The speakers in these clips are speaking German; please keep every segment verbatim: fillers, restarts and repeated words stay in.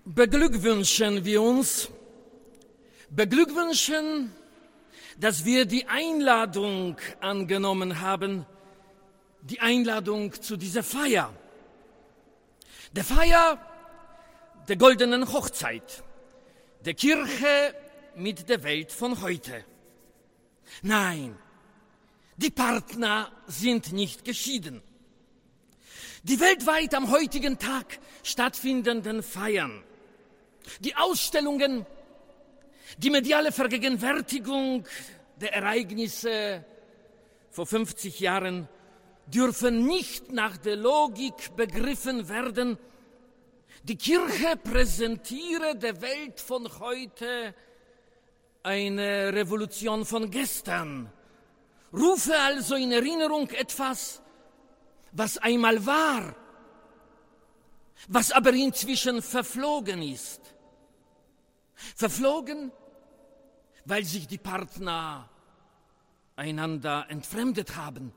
Beglückwünschen wir uns, beglückwünschen, dass wir die Einladung angenommen haben, die Einladung zu dieser Feier, der Feier der goldenen Hochzeit, der Kirche mit der Welt von heute. Nein, die Partner sind nicht geschieden. Die weltweit am heutigen Tag stattfindenden Feiern, die Ausstellungen, die mediale Vergegenwärtigung der Ereignisse vor fünfzig Jahren dürfen nicht nach der Logik begriffen werden, die Kirche präsentiere der Welt von heute eine Revolution von gestern, rufe also in Erinnerung etwas, was einmal war, was aber inzwischen verflogen ist. Verflogen, weil sich die Partner einander entfremdet haben.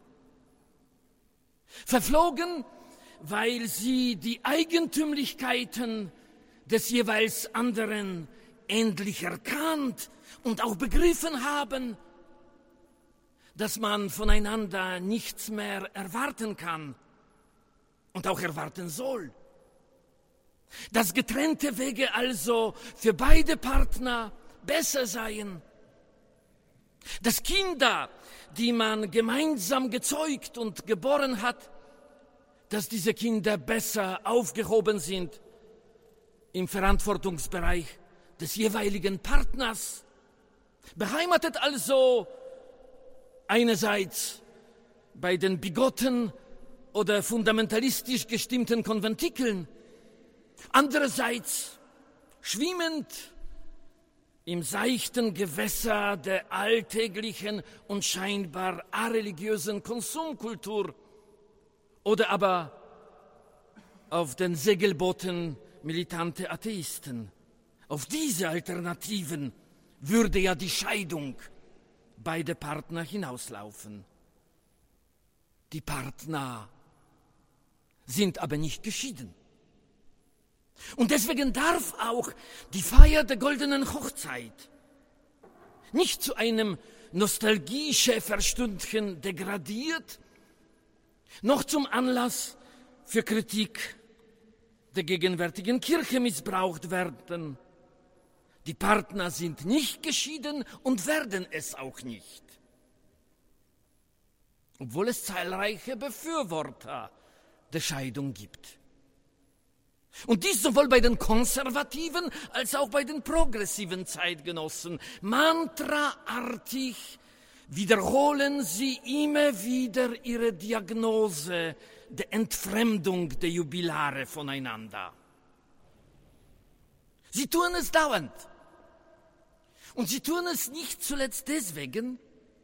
Verflogen, weil sie die Eigentümlichkeiten des jeweils anderen endlich erkannt und auch begriffen haben, dass man voneinander nichts mehr erwarten kann und auch erwarten soll. Dass getrennte Wege also für beide Partner besser seien. Dass Kinder, die man gemeinsam gezeugt und geboren hat, dass diese Kinder besser aufgehoben sind im Verantwortungsbereich des jeweiligen Partners. Beheimatet also einerseits bei den bigotten oder fundamentalistisch gestimmten Konventikeln, andererseits schwimmend im seichten Gewässer der alltäglichen und scheinbar areligiösen Konsumkultur oder aber auf den Segelbooten militante Atheisten. Auf diese Alternativen würde ja die Scheidung beider Partner hinauslaufen. Die Partner sind aber nicht geschieden. Und deswegen darf auch die Feier der goldenen Hochzeit nicht zu einem Nostalgie-Schäferstündchen degradiert, noch zum Anlass für Kritik der gegenwärtigen Kirche missbraucht werden. Die Partner sind nicht geschieden und werden es auch nicht. Obwohl es zahlreiche Befürworter der Scheidung gibt. Und dies sowohl bei den konservativen als auch bei den progressiven Zeitgenossen. Mantraartig wiederholen sie immer wieder ihre Diagnose der Entfremdung der Jubilare voneinander. Sie tun es dauernd. Und sie tun es nicht zuletzt deswegen,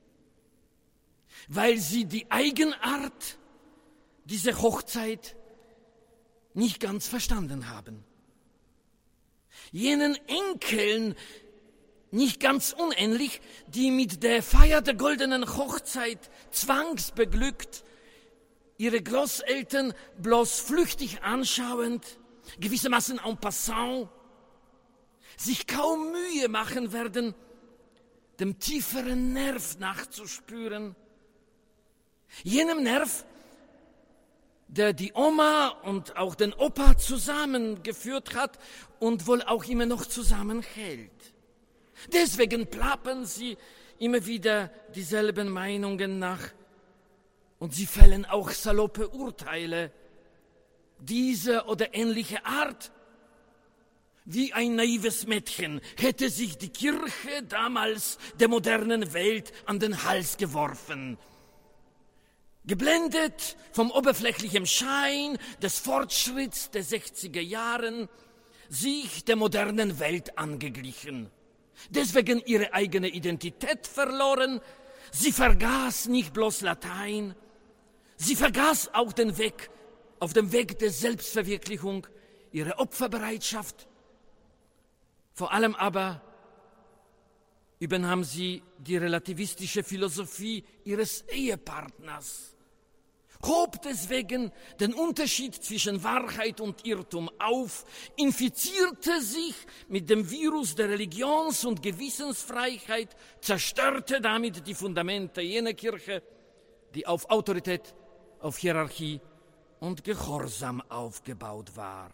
weil sie die Eigenart dieser Hochzeit nicht ganz verstanden haben. Jenen Enkeln nicht ganz unähnlich, die mit der Feier der goldenen Hochzeit zwangsbeglückt, ihre Großeltern bloß flüchtig anschauend, gewissermaßen en passant, sich kaum Mühe machen werden, dem tieferen Nerv nachzuspüren, jenem Nerv, der die Oma und auch den Opa zusammengeführt hat und wohl auch immer noch zusammenhält. Deswegen plappern sie immer wieder dieselben Meinungen nach und sie fällen auch saloppe Urteile dieser oder ähnliche Art. Wie ein naives Mädchen hätte sich die Kirche damals der modernen Welt an den Hals geworfen. Geblendet vom oberflächlichen Schein des Fortschritts der sechziger Jahren, sich der modernen Welt angeglichen. Deswegen ihre eigene Identität verloren, sie vergaß nicht bloß Latein, sie vergaß auch den Weg, auf dem Weg der Selbstverwirklichung, ihre Opferbereitschaft. Vor allem aber übernahm sie die relativistische Philosophie ihres Ehepartners hob deswegen den Unterschied zwischen Wahrheit und Irrtum auf, infizierte sich mit dem Virus der Religions- und Gewissensfreiheit, zerstörte damit die Fundamente jener Kirche, die auf Autorität, auf Hierarchie und Gehorsam aufgebaut war.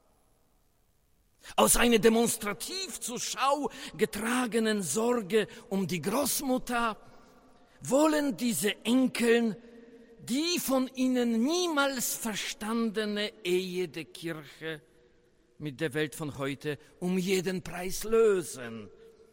Aus einer demonstrativ zur Schau getragenen Sorge um die Großmutter wollen diese Enkeln die von ihnen niemals verstandene Ehe der Kirche mit der Welt von heute um jeden Preis lösen,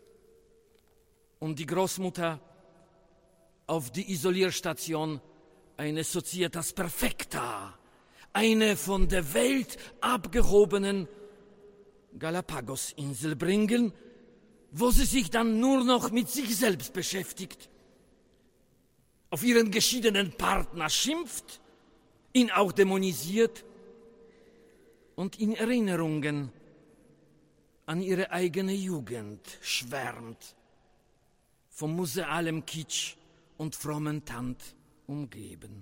um die Großmutter auf die Isolierstation eine Societas Perfecta, eine von der Welt abgehobenen Galapagos-Insel bringen, wo sie sich dann nur noch mit sich selbst beschäftigt, auf ihren geschiedenen Partner schimpft, ihn auch dämonisiert und in Erinnerungen an ihre eigene Jugend schwärmt, vom musealem Kitsch und frommen Tand umgeben.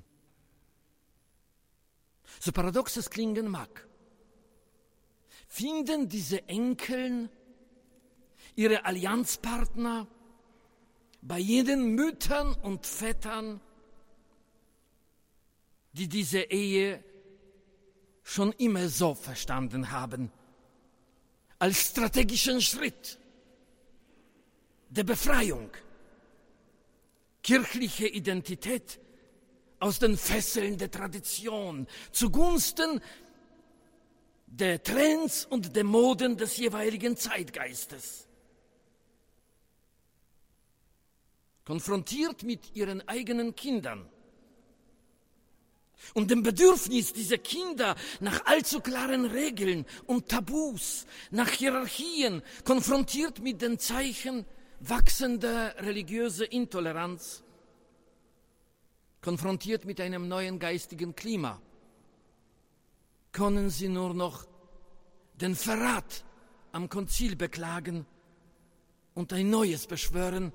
So paradox es klingen mag, finden diese Enkeln ihre Allianzpartner bei jenen Müttern und Vätern, die diese Ehe schon immer so verstanden haben, als strategischen Schritt der Befreiung, kirchliche Identität aus den Fesseln der Tradition zugunsten der Trends und der Moden des jeweiligen Zeitgeistes. Konfrontiert mit ihren eigenen Kindern und dem Bedürfnis dieser Kinder nach allzu klaren Regeln und Tabus, nach Hierarchien, konfrontiert mit den Zeichen wachsender religiöser Intoleranz, konfrontiert mit einem neuen geistigen Klima, können sie nur noch den Verrat am Konzil beklagen und ein neues beschwören,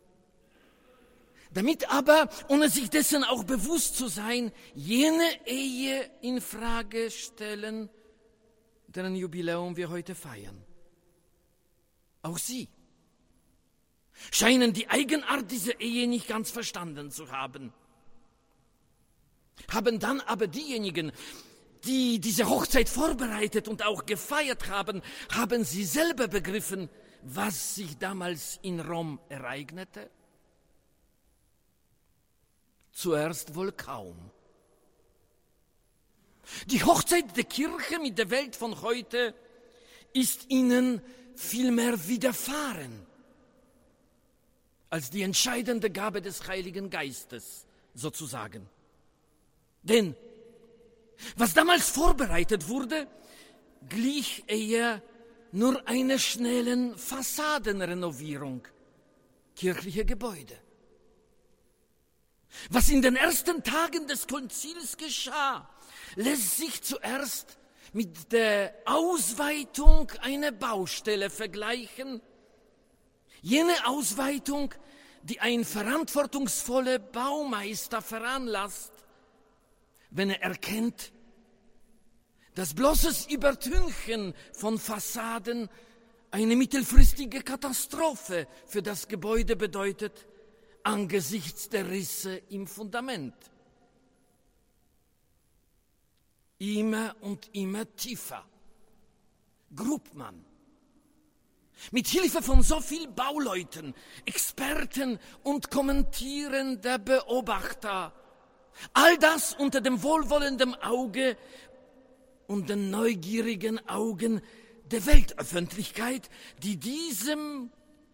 damit aber, ohne sich dessen auch bewusst zu sein, jene Ehe in Frage stellen, deren Jubiläum wir heute feiern. Auch sie scheinen die Eigenart dieser Ehe nicht ganz verstanden zu haben. Haben dann aber diejenigen, die diese Hochzeit vorbereitet und auch gefeiert haben, haben sie selber begriffen, was sich damals in Rom ereignete? Zuerst wohl kaum. Die Hochzeit der Kirche mit der Welt von heute ist ihnen vielmehr widerfahren als die entscheidende Gabe des Heiligen Geistes, sozusagen. Denn was damals vorbereitet wurde, glich eher nur einer schnellen Fassadenrenovierung kirchlicher Gebäude. Was in den ersten Tagen des Konzils geschah, lässt sich zuerst mit der Ausweitung einer Baustelle vergleichen. Jene Ausweitung, die ein verantwortungsvoller Baumeister veranlasst, wenn er erkennt, dass bloßes Übertünchen von Fassaden eine mittelfristige Katastrophe für das Gebäude bedeutet, angesichts der Risse im Fundament. Immer und immer tiefer grub man. Mit Hilfe von so viel Bauleuten, Experten und kommentierender Beobachter, all das unter dem wohlwollenden Auge und den neugierigen Augen der Weltöffentlichkeit, die diesem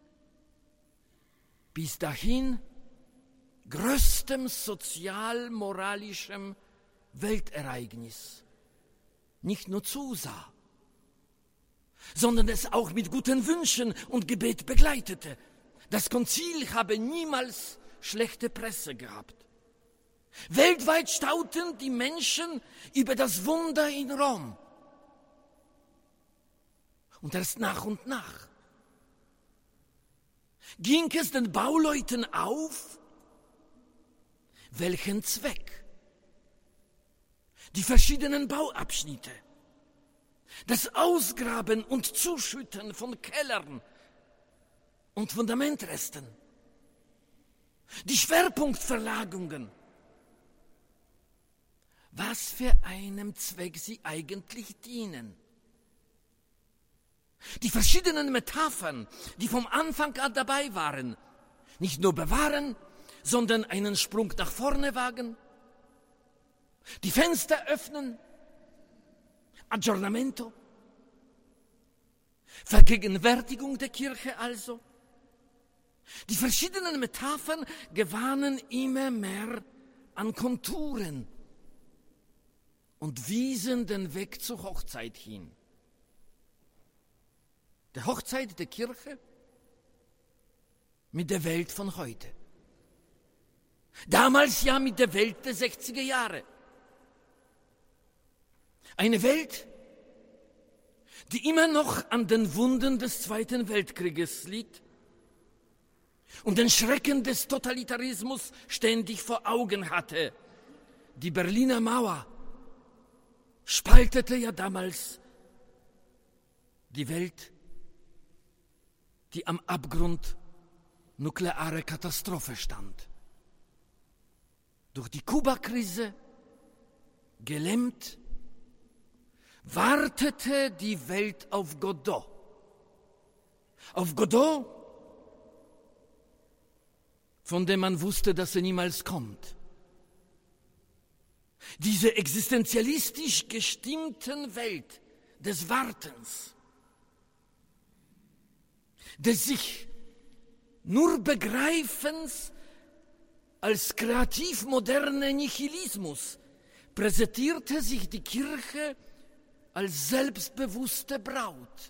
bis dahin größtem sozial-moralischem Weltereignis nicht nur zusah, sondern es auch mit guten Wünschen und Gebet begleitete. Das Konzil habe niemals schlechte Presse gehabt. Weltweit staunten die Menschen über das Wunder in Rom. Und erst nach und nach ging es den Bauleuten auf, welchen Zweck die verschiedenen Bauabschnitte, das Ausgraben und Zuschütten von Kellern und Fundamentresten, die Schwerpunktverlagungen, was für einem Zweck sie eigentlich dienen. Die verschiedenen Metaphern, die vom Anfang an dabei waren, nicht nur bewahren, sondern einen Sprung nach vorne wagen, die Fenster öffnen, Aggiornamento, Vergegenwärtigung der Kirche also. Die verschiedenen Metaphern gewannen immer mehr an Konturen und wiesen den Weg zur Hochzeit hin. Der Hochzeit der Kirche mit der Welt von heute. Damals ja mit der Welt der sechziger Jahre. Eine Welt, die immer noch an den Wunden des Zweiten Weltkrieges litt und den Schrecken des Totalitarismus ständig vor Augen hatte. Die Berliner Mauer spaltete ja damals die Welt, die am Abgrund nuklearer Katastrophe stand. Durch die Kuba-Krise gelähmt, wartete die Welt auf Godot. Auf Godot, von dem man wusste, dass er niemals kommt. Diese existenzialistisch gestimmten Welt des Wartens, des sich nur Begreifens als kreativ moderner Nihilismus, präsentierte sich die Kirche als selbstbewusste Braut,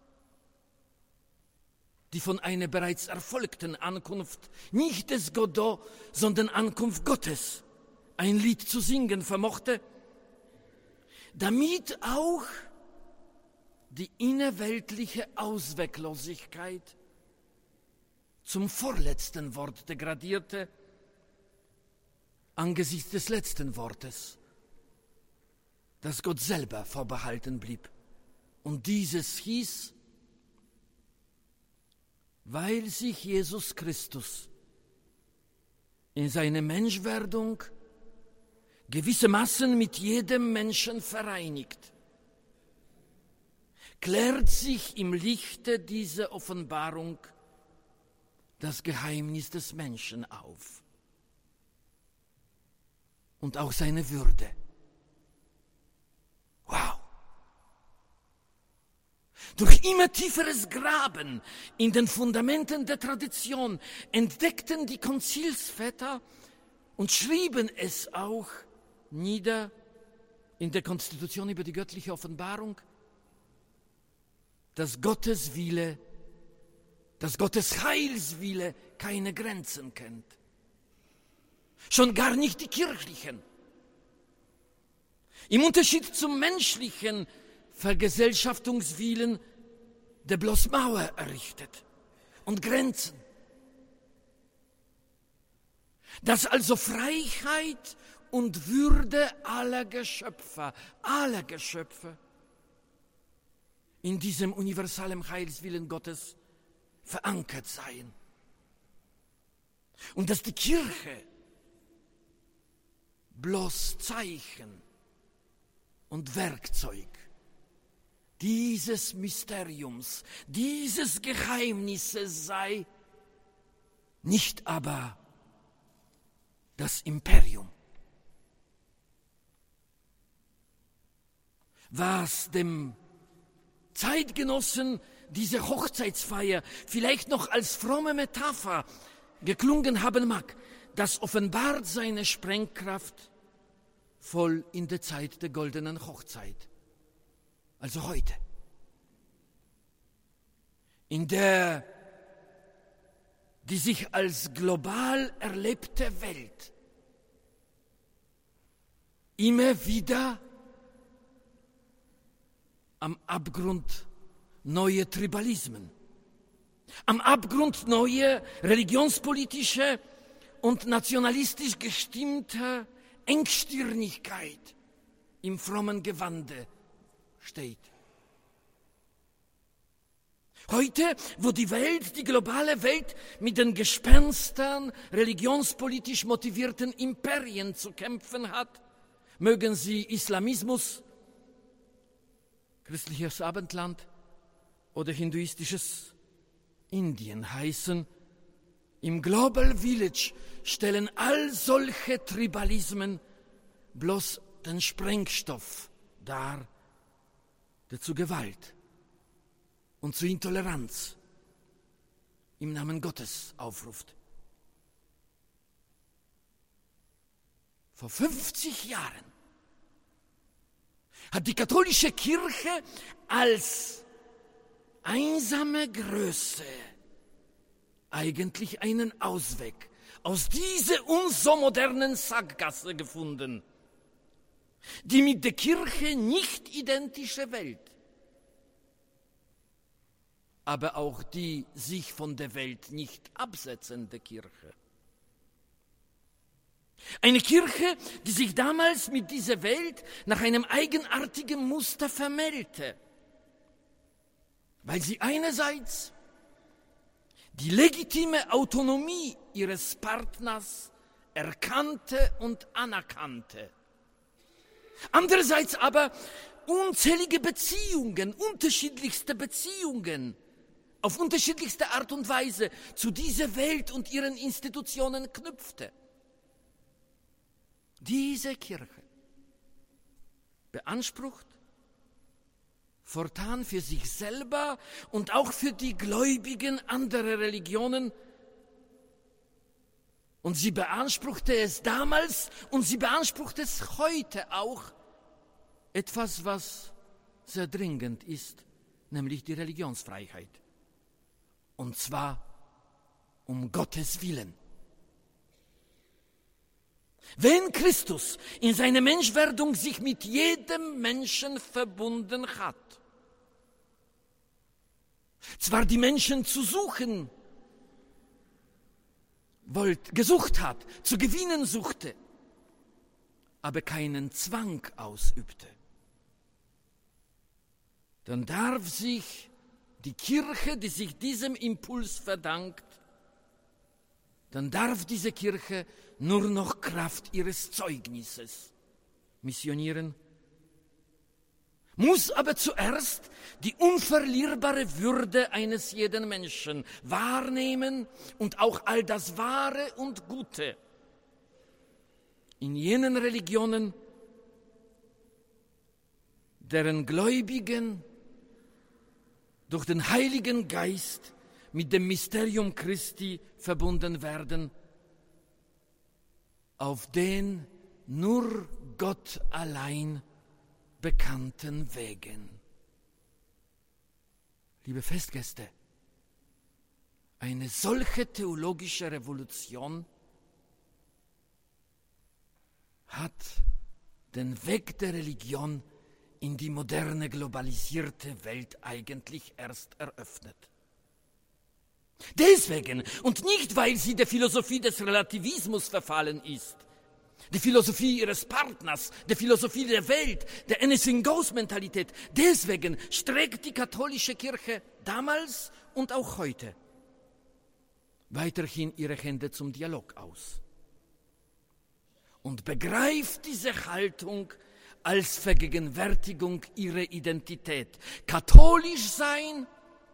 die von einer bereits erfolgten Ankunft, nicht des Godot, sondern Ankunft Gottes, ein Lied zu singen vermochte, damit auch die innerweltliche Ausweglosigkeit zum vorletzten Wort degradierte, angesichts des letzten Wortes, das Gott selber vorbehalten blieb. Und dieses hieß, weil sich Jesus Christus in seiner Menschwerdung gewissermaßen mit jedem Menschen vereinigt, klärt sich im Lichte dieser Offenbarung das Geheimnis des Menschen auf und auch seine Würde. Wow! Durch immer tieferes Graben in den Fundamenten der Tradition entdeckten die Konzilsväter und schrieben es auch nieder in der Konstitution über die göttliche Offenbarung, dass Gottes Wille, dass Gottes Heilswille keine Grenzen kennt. Schon gar nicht die kirchlichen. Im Unterschied zum menschlichen Vergesellschaftungswillen, der bloß Mauer errichtet und Grenzen. Dass also Freiheit und Würde aller Geschöpfe, aller Geschöpfe in diesem universalen Heilswillen Gottes verankert seien. Und dass die Kirche bloß Zeichen und Werkzeug dieses Mysteriums, dieses Geheimnisses sei, nicht aber das Imperium. Was dem Zeitgenossen diese Hochzeitsfeier vielleicht noch als fromme Metapher geklungen haben mag, das offenbart seine Sprengkraft voll in der Zeit der goldenen Hochzeit, also heute, in der die sich als global erlebte Welt immer wieder am Abgrund neue Tribalismen, am Abgrund neue religionspolitische und nationalistisch gestimmte Engstirnigkeit im frommen Gewande steht. Heute, wo die Welt, die globale Welt mit den Gespenstern religionspolitisch motivierten Imperien zu kämpfen hat, mögen sie Islamismus, christliches Abendland oder hinduistisches Indien heißen, im Global Village stellen all solche Tribalismen bloß den Sprengstoff dar, der zu Gewalt und zu Intoleranz im Namen Gottes aufruft. Vor fünfzig Jahren hat die katholische Kirche als einsame Größe eigentlich einen Ausweg aus dieser uns so modernen Sackgasse gefunden, die mit der Kirche nicht identische Welt, aber auch die sich von der Welt nicht absetzende Kirche. Eine Kirche, die sich damals mit dieser Welt nach einem eigenartigen Muster vermählte, weil sie einerseits die legitime Autonomie ihres Partners erkannte und anerkannte, andererseits aber unzählige Beziehungen, unterschiedlichste Beziehungen auf unterschiedlichste Art und Weise zu dieser Welt und ihren Institutionen knüpfte. Diese Kirche beansprucht fortan für sich selber und auch für die Gläubigen anderer Religionen, und sie beanspruchte es damals und sie beansprucht es heute auch, etwas, was sehr dringend ist, nämlich die Religionsfreiheit. Und zwar um Gottes Willen. Wenn Christus in seiner Menschwerdung sich mit jedem Menschen verbunden hat, zwar die Menschen zu suchen wollte, gesucht hat, zu gewinnen suchte, aber keinen Zwang ausübte, dann darf sich die Kirche, die sich diesem Impuls verdankt, dann darf diese Kirche nur noch Kraft ihres Zeugnisses missionieren, muss aber zuerst die unverlierbare Würde eines jeden Menschen wahrnehmen und auch all das Wahre und Gute in jenen Religionen, deren Gläubigen durch den Heiligen Geist mit dem Mysterium Christi verbunden werden, auf den nur Gott allein bekannten Wegen. Liebe Festgäste, eine solche theologische Revolution hat den Weg der Religion in die moderne, globalisierte Welt eigentlich erst eröffnet. Deswegen und nicht, weil sie der Philosophie des Relativismus verfallen ist, die Philosophie ihres Partners, der Philosophie der Welt, der Anything-Goes-Mentalität. Deswegen streckt die katholische Kirche damals und auch heute weiterhin ihre Hände zum Dialog aus und begreift diese Haltung als Vergegenwärtigung ihrer Identität. Katholisch sein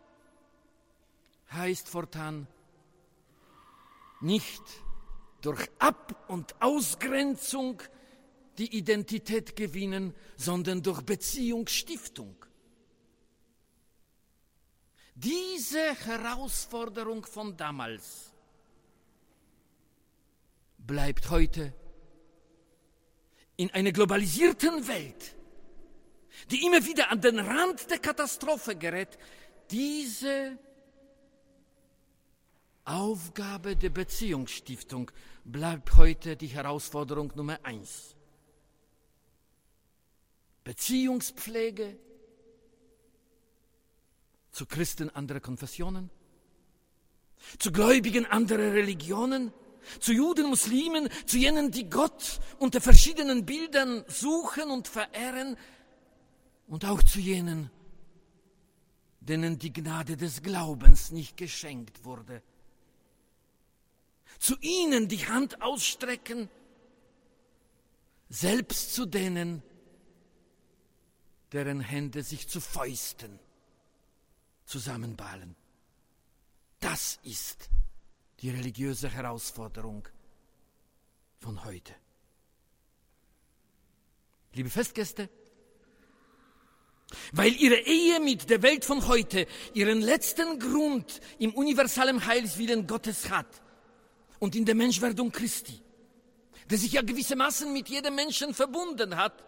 heißt fortan nicht durch Ab- und Ausgrenzung die Identität gewinnen, sondern durch Beziehungsstiftung. Diese Herausforderung von damals bleibt heute in einer globalisierten Welt, die immer wieder an den Rand der Katastrophe gerät. Diese Aufgabe der Beziehungsstiftung bleibt heute die Herausforderung Nummer eins. Beziehungspflege zu Christen anderer Konfessionen, zu Gläubigen anderer Religionen, zu Juden, Muslimen, zu jenen, die Gott unter verschiedenen Bildern suchen und verehren, und auch zu jenen, denen die Gnade des Glaubens nicht geschenkt wurde. Zu ihnen die Hand ausstrecken, selbst zu denen, deren Hände sich zu Fäusten zusammenballen. Das ist die religiöse Herausforderung von heute. Liebe Festgäste, weil ihre Ehe mit der Welt von heute ihren letzten Grund im universalen Heilswillen Gottes hat und in der Menschwerdung Christi, der sich ja gewissermaßen mit jedem Menschen verbunden hat,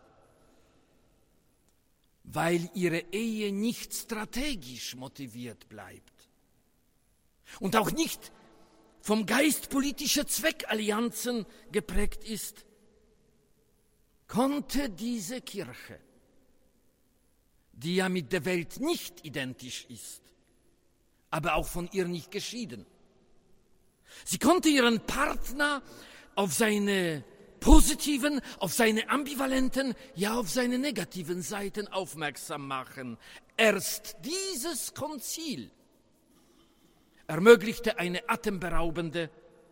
weil ihre Ehe nicht strategisch motiviert bleibt und auch nicht vom Geist politischer Zweckallianzen geprägt ist, konnte diese Kirche, die ja mit der Welt nicht identisch ist, aber auch von ihr nicht geschieden, sie konnte ihren Partner auf seine positiven, auf seine ambivalenten, ja auf seine negativen Seiten aufmerksam machen. Erst dieses Konzil ermöglichte eine atemberaubende,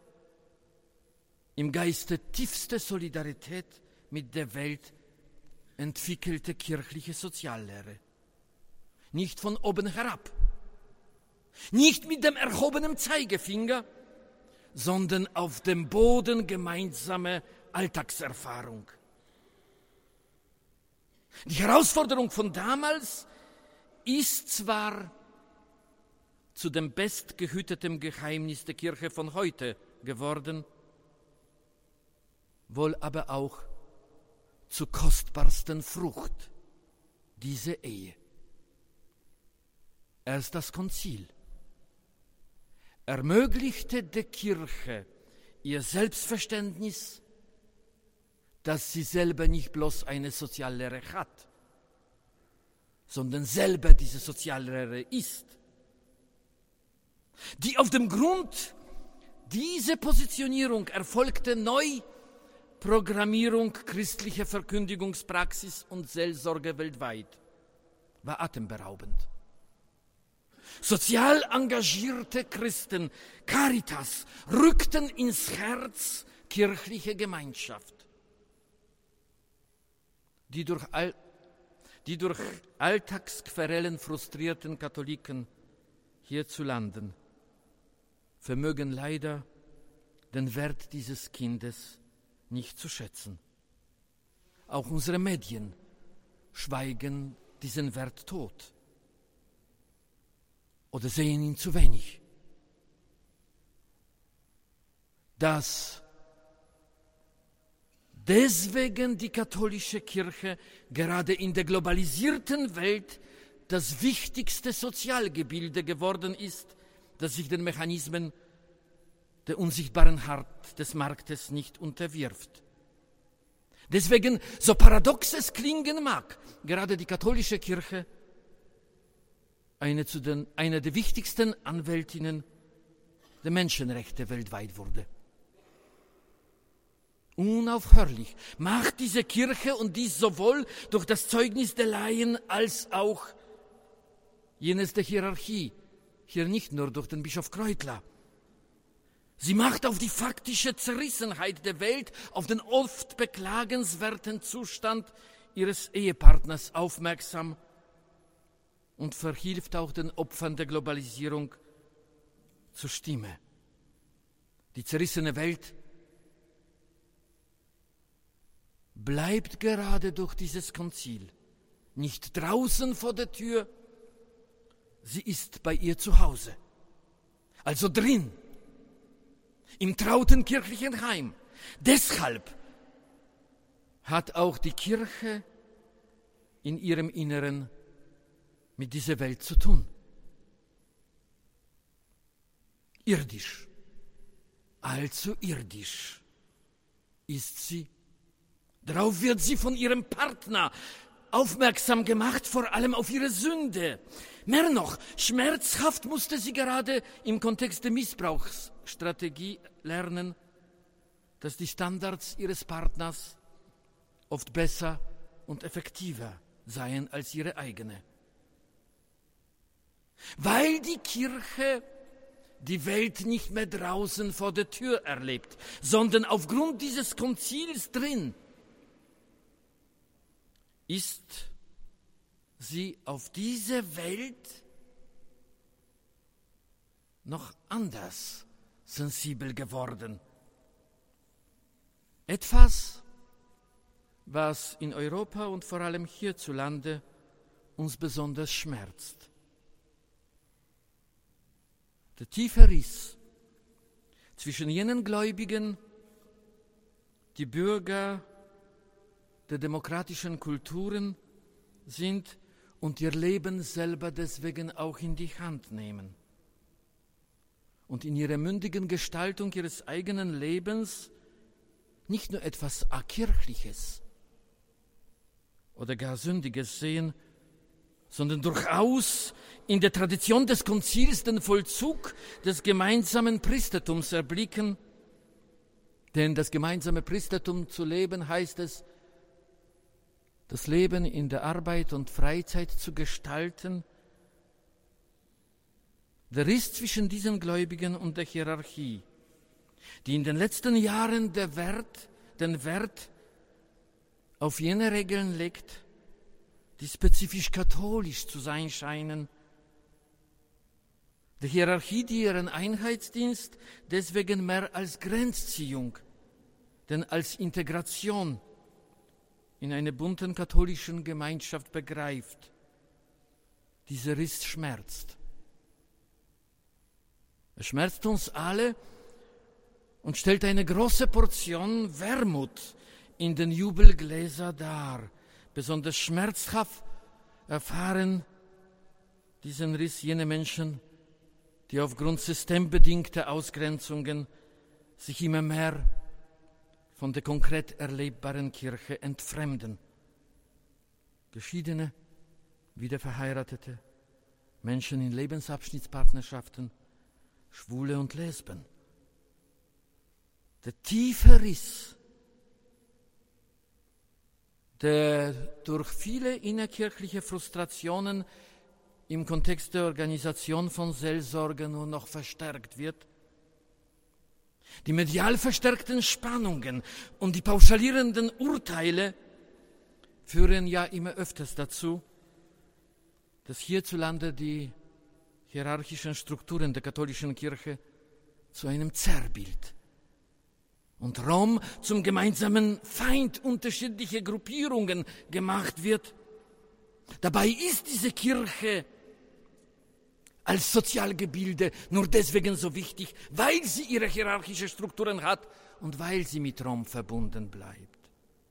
im Geiste tiefste Solidarität mit der Welt entwickelte kirchliche Soziallehre. Nicht von oben herab, nicht mit dem erhobenen Zeigefinger, sondern auf dem Boden gemeinsamer Alltagserfahrung. Die Herausforderung von damals ist zwar zu dem bestgehüteten Geheimnis der Kirche von heute geworden, wohl aber auch zur kostbarsten Frucht dieser Ehe. Erst das Konzil ermöglichte der Kirche ihr Selbstverständnis, dass sie selber nicht bloß eine Soziallehre hat, sondern selber diese Soziallehre ist, die auf dem Grund dieser Positionierung erfolgte Neuprogrammierung christlicher Verkündigungspraxis und Seelsorge weltweit war atemberaubend. Sozial engagierte Christen, Caritas, rückten ins Herz kirchliche Gemeinschaft. Die durch, All, die durch Alltagsquerelen frustrierten Katholiken hierzulande vermögen leider den Wert dieses Kindes nicht zu schätzen. Auch unsere Medien schweigen diesen Wert tot oder sehen ihn zu wenig. Dass deswegen die katholische Kirche gerade in der globalisierten Welt das wichtigste Sozialgebilde geworden ist, das sich den Mechanismen der unsichtbaren Hand des Marktes nicht unterwirft. Deswegen, so paradox es klingen mag, gerade die katholische Kirche eine, zu den, eine der wichtigsten Anwältinnen der Menschenrechte weltweit wurde. Unaufhörlich macht diese Kirche, und dies sowohl durch das Zeugnis der Laien als auch jenes der Hierarchie, hier nicht nur durch den Bischof Kreutler. Sie macht auf die faktische Zerrissenheit der Welt, auf den oft beklagenswerten Zustand ihres Ehepartners aufmerksam und verhilft auch den Opfern der Globalisierung zur Stimme. Die zerrissene Welt bleibt gerade durch dieses Konzil nicht draußen vor der Tür, sie ist bei ihr zu Hause, also drin, im trauten kirchlichen Heim. Deshalb hat auch die Kirche in ihrem Inneren mit dieser Welt zu tun. Irdisch, allzu irdisch ist sie. Darauf wird sie von ihrem Partner aufmerksam gemacht, vor allem auf ihre Sünde. Mehr noch, schmerzhaft musste sie gerade im Kontext der Missbrauchsstrategie lernen, dass die Standards ihres Partners oft besser und effektiver seien als ihre eigene. Weil die Kirche die Welt nicht mehr draußen vor der Tür erlebt, sondern aufgrund dieses Konzils drin, ist sie auf diese Welt noch anders sensibel geworden. Etwas, was in Europa und vor allem hierzulande uns besonders schmerzt. Der tiefe Riss zwischen jenen Gläubigen, die Bürger der demokratischen Kulturen sind und ihr Leben selber deswegen auch in die Hand nehmen und in ihrer mündigen Gestaltung ihres eigenen Lebens nicht nur etwas Akirchliches oder gar Sündiges sehen, sondern durchaus in der Tradition des Konzils den Vollzug des gemeinsamen Priestertums erblicken. Denn das gemeinsame Priestertum zu leben, heißt es, das Leben in der Arbeit und Freizeit zu gestalten. Der Riss zwischen diesen Gläubigen und der Hierarchie, die in den letzten Jahren der Wert, den Wert auf jene Regeln legt, die spezifisch katholisch zu sein scheinen, der Hierarchie, die ihren Einheitsdienst deswegen mehr als Grenzziehung, denn als Integration in eine bunten katholischen Gemeinschaft begreift. Dieser Riss schmerzt. Er schmerzt uns alle und stellt eine große Portion Wermut in den Jubelgläser dar. Besonders schmerzhaft erfahren diesen Riss jene Menschen, die aufgrund systembedingter Ausgrenzungen sich immer mehr von der konkret erlebbaren Kirche entfremden. Geschiedene, Wiederverheiratete, Menschen in Lebensabschnittspartnerschaften, Schwule und Lesben. Der tiefe Riss, der durch viele innerkirchliche Frustrationen im Kontext der Organisation von Seelsorge nur noch verstärkt wird. Die medial verstärkten Spannungen und die pauschalierenden Urteile führen ja immer öfters dazu, dass hierzulande die hierarchischen Strukturen der katholischen Kirche zu einem Zerrbild und Rom zum gemeinsamen Feind unterschiedlicher Gruppierungen gemacht wird. Dabei ist diese Kirche als Sozialgebilde nur deswegen so wichtig, weil sie ihre hierarchischen Strukturen hat und weil sie mit Rom verbunden bleibt.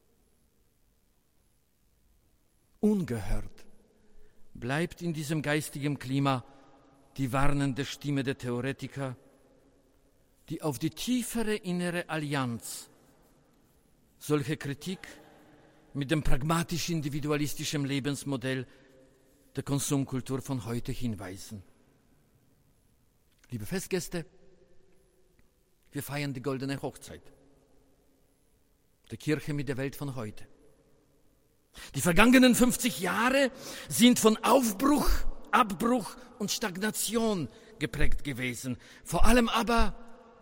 Ungehört bleibt in diesem geistigen Klima die warnende Stimme der Theoretiker, die auf die tiefere innere Allianz solche Kritik mit dem pragmatisch-individualistischen Lebensmodell der Konsumkultur von heute hinweisen. Liebe Festgäste, wir feiern die goldene Hochzeit der Kirche mit der Welt von heute. Die vergangenen fünfzig Jahre sind von Aufbruch, Abbruch und Stagnation geprägt gewesen, vor allem aber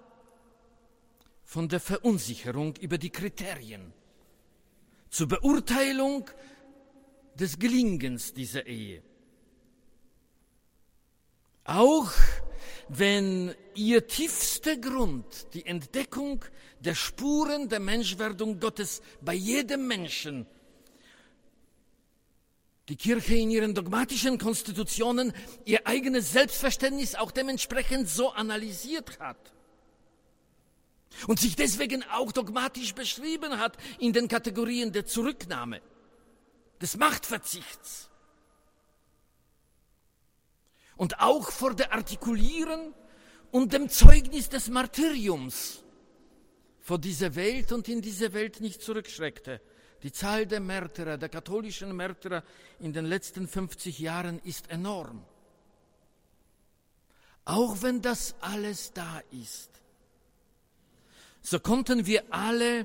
von der Verunsicherung über die Kriterien zur Beurteilung des Gelingens dieser Ehe. Auch wenn ihr tiefster Grund die Entdeckung der Spuren der Menschwerdung Gottes bei jedem Menschen, die Kirche in ihren dogmatischen Konstitutionen ihr eigenes Selbstverständnis auch dementsprechend so analysiert hat und sich deswegen auch dogmatisch beschrieben hat in den Kategorien der Zurücknahme, des Machtverzichts und auch vor der Artikulieren und dem Zeugnis des Martyriums vor dieser Welt und in diese Welt nicht zurückschreckte. Die Zahl der Märtyrer, der katholischen Märtyrer in den letzten fünfzig Jahren ist enorm. Auch wenn das alles da ist, so konnten wir alle,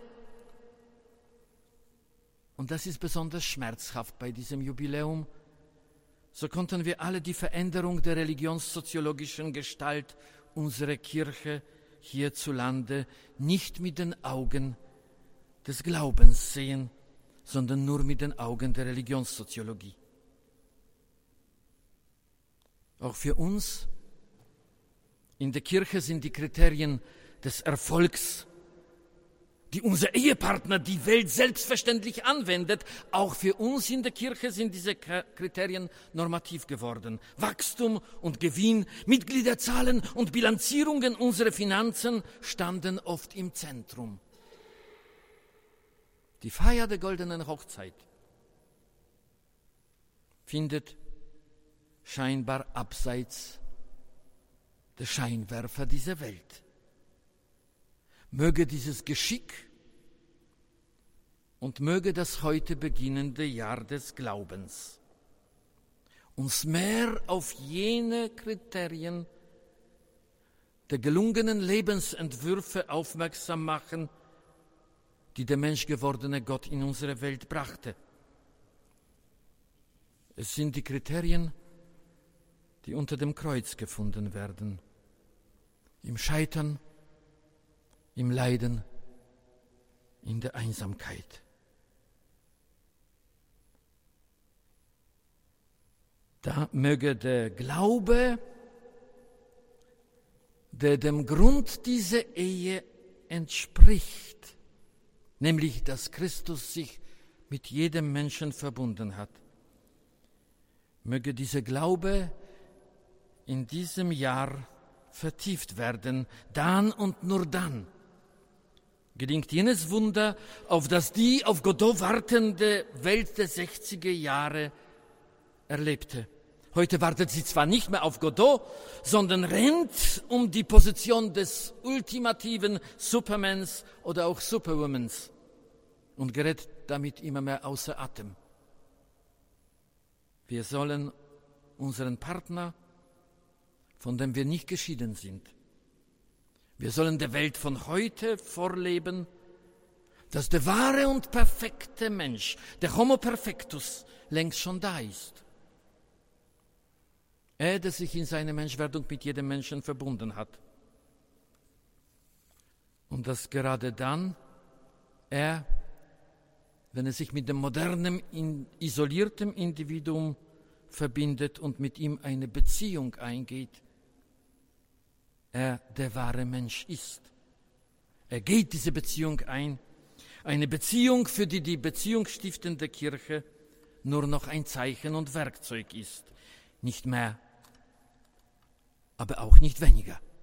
und das ist besonders schmerzhaft bei diesem Jubiläum, so konnten wir alle die Veränderung der religionssoziologischen Gestalt unserer Kirche hierzulande nicht mit den Augen des Glaubens sehen, sondern nur mit den Augen der Religionssoziologie. Auch für uns in der Kirche sind die Kriterien des Erfolgs, die unser Ehepartner die Welt selbstverständlich anwendet, auch für uns in der Kirche sind diese Kriterien normativ geworden. Wachstum und Gewinn, Mitgliederzahlen und Bilanzierungen unserer Finanzen standen oft im Zentrum. Die Feier der goldenen Hochzeit findet scheinbar abseits der Scheinwerfer dieser Welt. Möge dieses Geschick und möge das heute beginnende Jahr des Glaubens uns mehr auf jene Kriterien der gelungenen Lebensentwürfe aufmerksam machen, die der menschgewordene Gott in unsere Welt brachte. Es sind die Kriterien, die unter dem Kreuz gefunden werden, im Scheitern, im Leiden, in der Einsamkeit. Da möge der Glaube, der dem Grund dieser Ehe entspricht, nämlich dass Christus sich mit jedem Menschen verbunden hat, möge dieser Glaube in diesem Jahr vertieft werden, dann und nur dann gelingt jenes Wunder, auf das die auf Godot wartende Welt der sechziger Jahre erlebte. Heute wartet sie zwar nicht mehr auf Godot, sondern rennt um die Position des ultimativen Supermans oder auch Superwomans und gerät damit immer mehr außer Atem. Wir sollen unseren Partner, von dem wir nicht geschieden sind, wir sollen der Welt von heute vorleben, dass der wahre und perfekte Mensch, der Homo perfectus, längst schon da ist. Er, der sich in seiner Menschwerdung mit jedem Menschen verbunden hat. Und dass gerade dann er, wenn er sich mit dem modernen, in, isolierten Individuum verbindet und mit ihm eine Beziehung eingeht, er der wahre Mensch ist. Er geht diese Beziehung ein, eine Beziehung, für die die beziehungsstiftende Kirche nur noch ein Zeichen und Werkzeug ist, nicht mehr, aber auch nicht weniger.